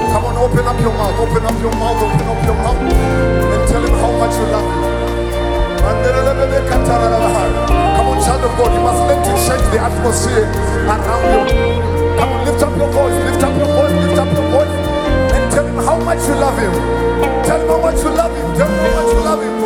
Come on, open up your mouth, open up your mouth, open up your mouth, and tell him how much you love him. Come on, child of God, you must learn to change the atmosphere around you. Come on, lift up your voice, lift up your voice, lift up your voice, and tell him how much you love him. Tell him how much you love him. Tell him how much you love him.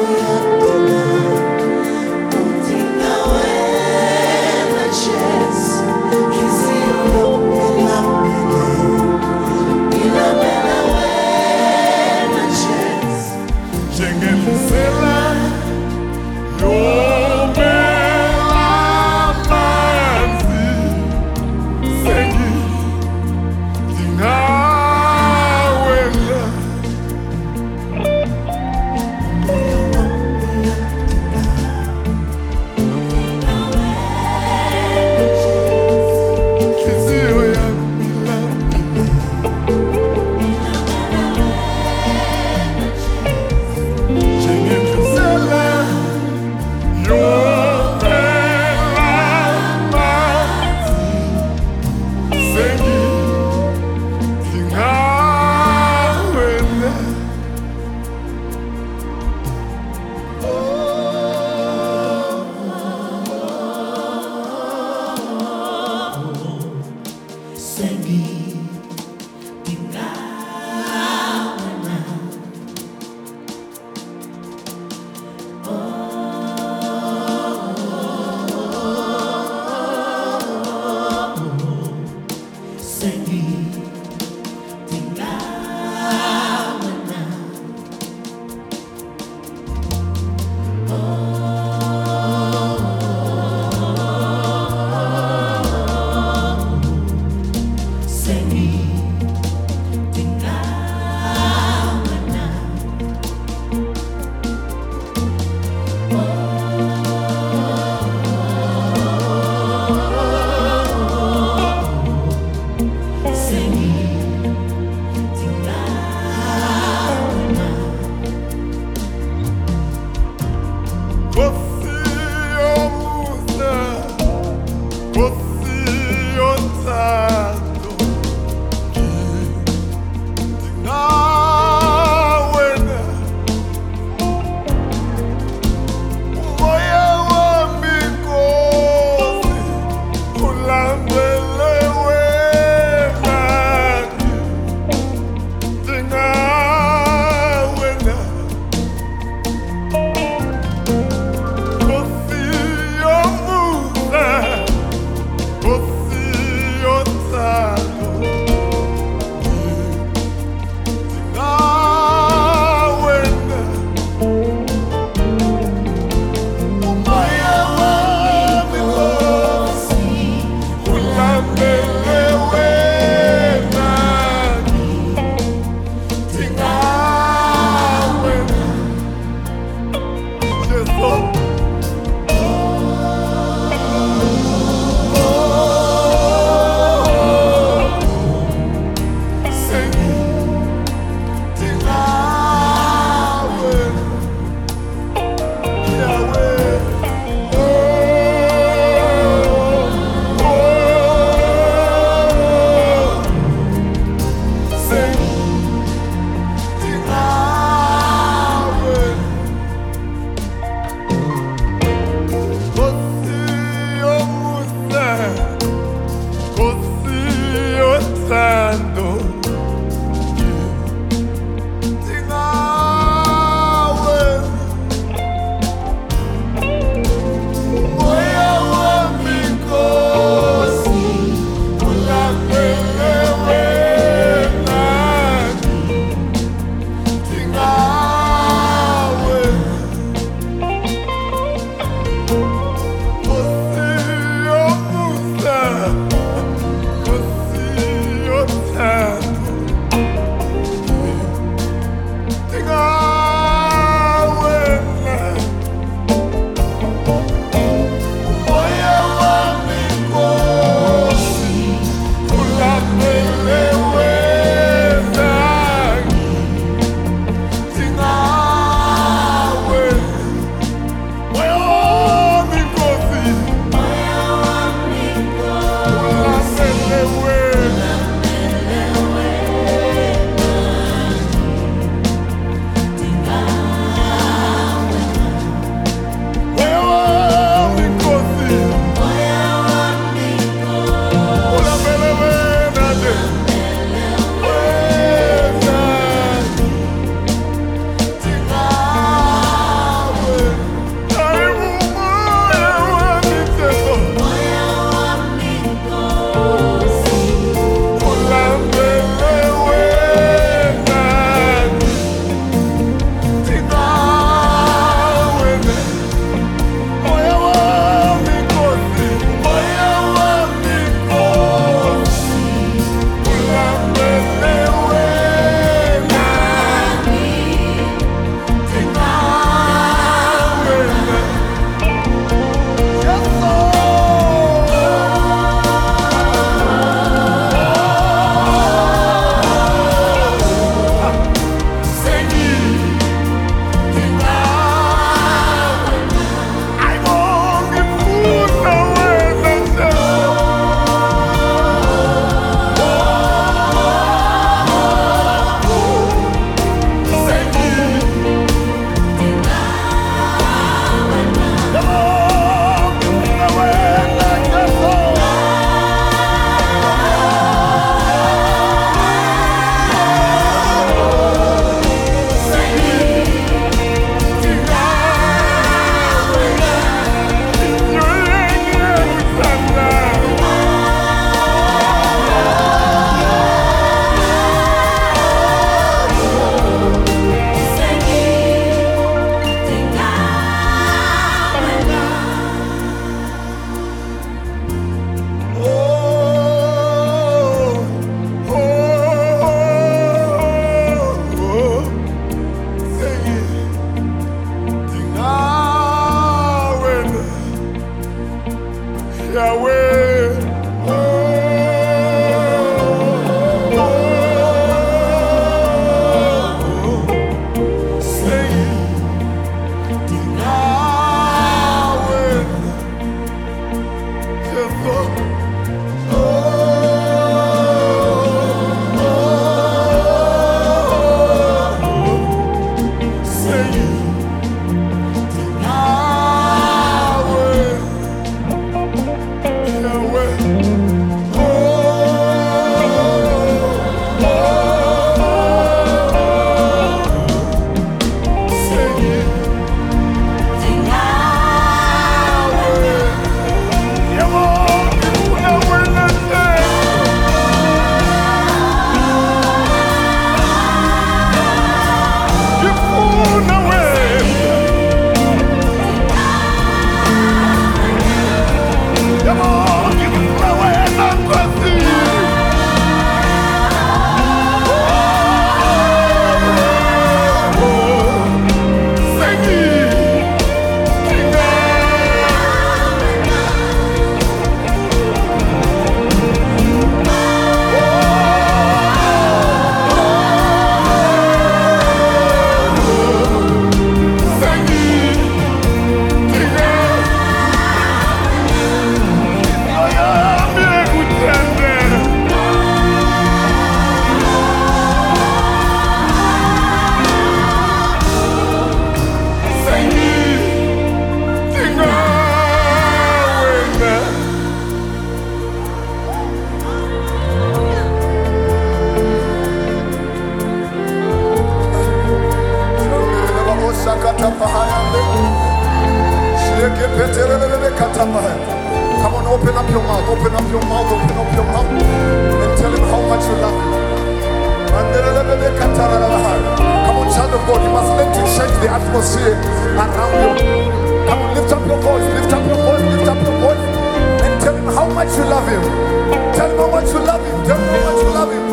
the atmosphere around you. Come on, lift up your voice, lift up your voice, lift up your voice, and tell him how much you love him. Tell him how much you love him. Tell him how much you love him.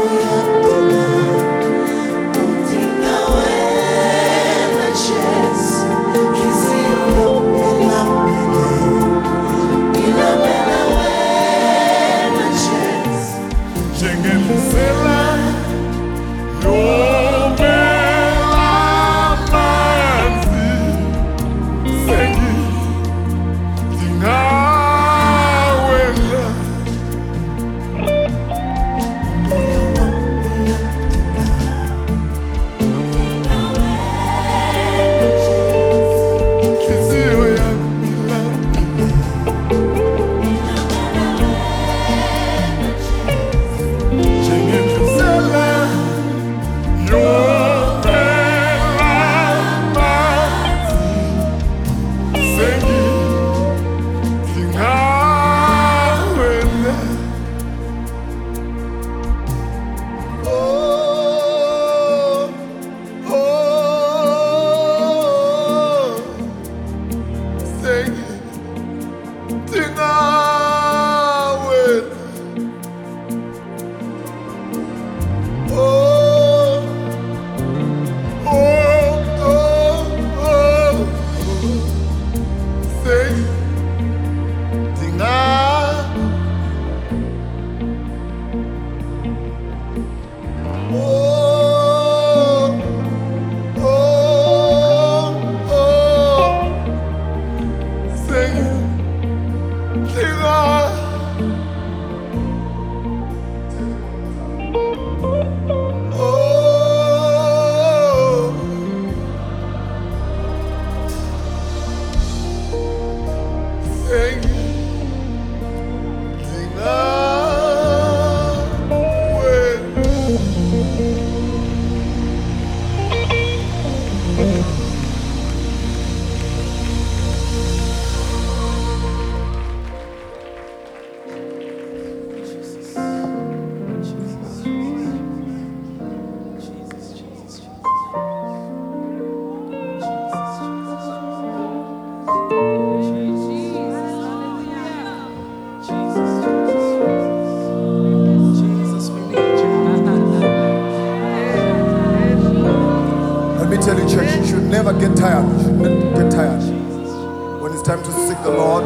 Never get tired. You should never get tired. When it's time to seek the Lord,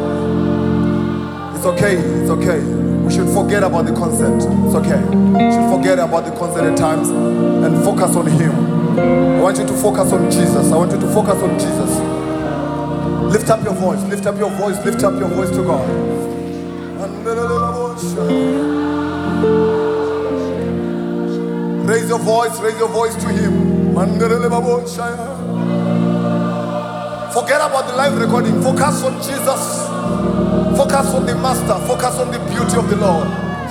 it's okay. It's okay. We should forget about the concert. It's okay. We should forget about the concert at times and focus on Him. I want you to focus on Jesus. I want you to focus on Jesus. Lift up your voice. Lift up your voice. Lift up your voice to God. Raise your voice. Raise your voice to Him. Forget about the live recording. Focus on Jesus. Focus on the Master. Focus on the beauty of the Lord.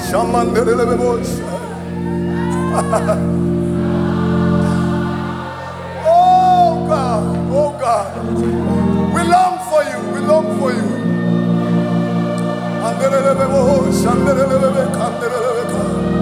Oh God. Oh God. We long for you. We long for you.